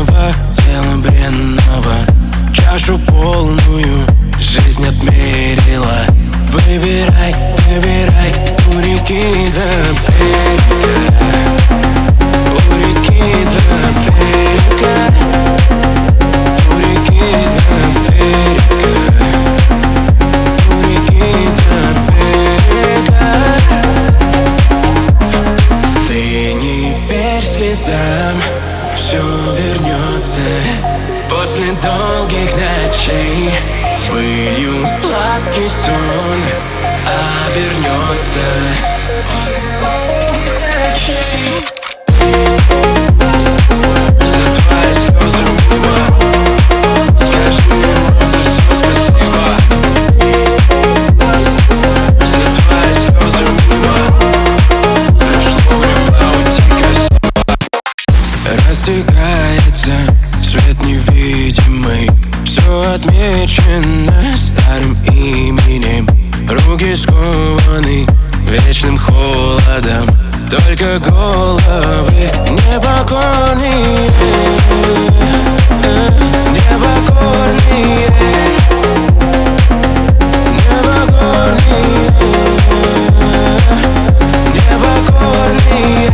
бренного, тело бренного. Чашу полную жизнь отмерила. Выбирай, выбирай у реки до берега, у реки до берега, у реки до берега, у реки до берега. Ты не верь слезам, все вернется после долгих ночей. Пылью сладкий сон обернется. За твои слезы мимо, скажи за все спасибо. За твои слезы мимо, прошло время уйти красиво. Растекается свет невидимый, все отмечено старым именем. Руки скованы вечным холодом, только головы непокорные, непокорные, непокорные, непокорные.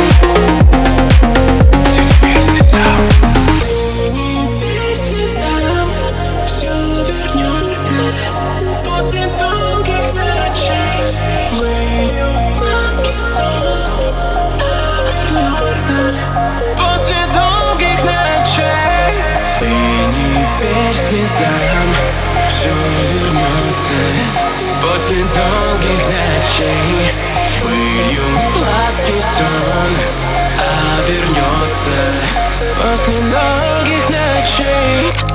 Ты не верь слезам, ты не верь слезам, все вернется после долгих ночей. Былью сладкий сон обернется. После долгих ночей. Ты не верь слезам, все вернется после долгих ночей. Былью сладкий сон обернется после долгих ночей.